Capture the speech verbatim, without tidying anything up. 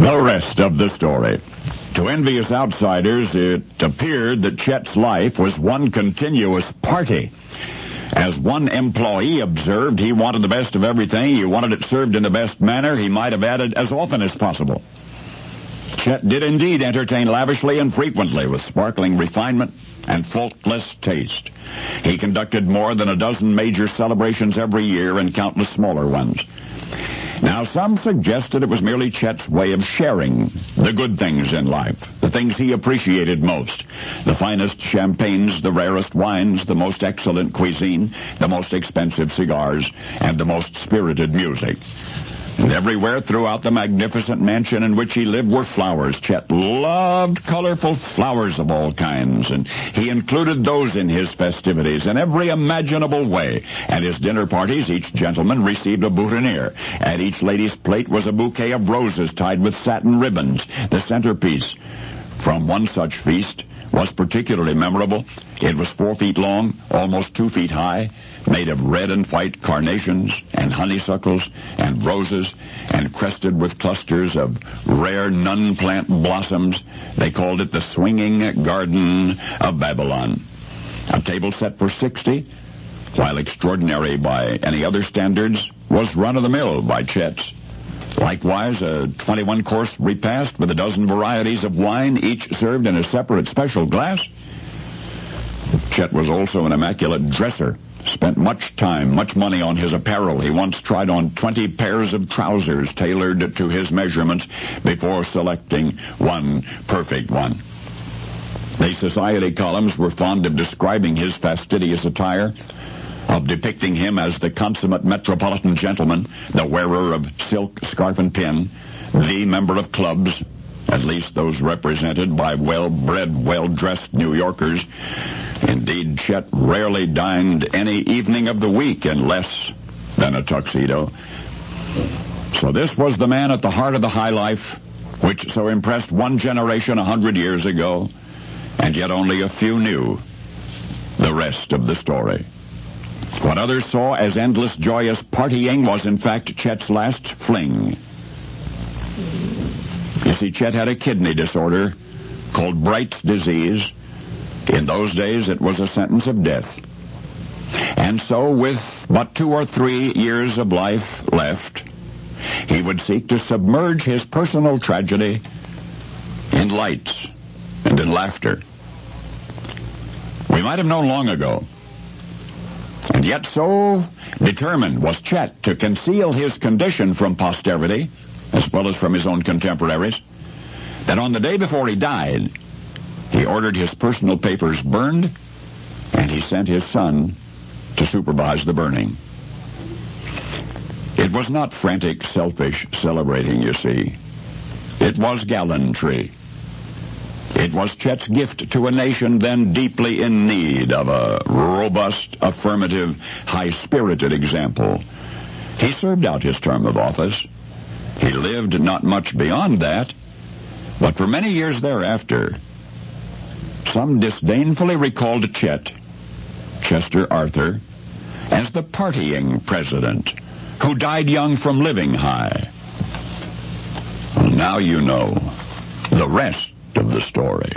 The rest of the story. To envious outsiders, it appeared that Chet's life was one continuous party. As one employee observed, he wanted the best of everything. He wanted it served in the best manner. He might have added as often as possible. Chet did indeed entertain lavishly and frequently with sparkling refinement and faultless taste. He conducted more than a dozen major celebrations every year and countless smaller ones. Now, some suggested it was merely Chet's way of sharing the good things in life, the things he appreciated most, the finest champagnes, the rarest wines, the most excellent cuisine, the most expensive cigars, and the most spirited music. And everywhere throughout the magnificent mansion in which he lived were flowers. Chet loved colorful flowers of all kinds, and he included those in his festivities in every imaginable way. At his dinner parties, each gentleman received a boutonniere. At each lady's plate was a bouquet of roses tied with satin ribbons. The centerpiece from one such feast was particularly memorable. It was four feet long, almost two feet high, made of red and white carnations and honeysuckles and roses, and crested with clusters of rare nun-plant blossoms. They called it the Swinging Garden of Babylon. A table set for sixty, while extraordinary by any other standards, was run-of-the-mill by Chet's. Likewise, a twenty-one course repast with a dozen varieties of wine, each served in a separate special glass. Chet was also an immaculate dresser, spent much time, much money on his apparel. He once tried on twenty pairs of trousers tailored to his measurements before selecting one perfect one. The society columns were fond of describing his fastidious attire, of depicting him as the consummate metropolitan gentleman, the wearer of silk scarf and pin, the member of clubs, at least those represented by well-bred, well-dressed New Yorkers. Indeed, Chet rarely dined any evening of the week in less than a tuxedo. So this was the man at the heart of the high life, which so impressed one generation a hundred years ago, and yet only a few knew the rest of the story. What others saw as endless, joyous partying was, in fact, Chet's last fling. You see, Chet had a kidney disorder called Bright's disease. In those days, it was a sentence of death. And so, with but two or three years of life left, he would seek to submerge his personal tragedy in lights and in laughter. We might have known long ago. And yet so determined was Chet to conceal his condition from posterity, as well as from his own contemporaries, that on the day before he died, he ordered his personal papers burned, and he sent his son to supervise the burning. It was not frantic, selfish celebrating, you see. It was gallantry. It was Chet's gift to a nation then deeply in need of a robust, affirmative, high-spirited example. He served out his term of office. He lived not much beyond that, but for many years thereafter, some disdainfully recalled Chet, Chester Arthur, as the partying president who died young from living high. Well, now you know the rest of the story.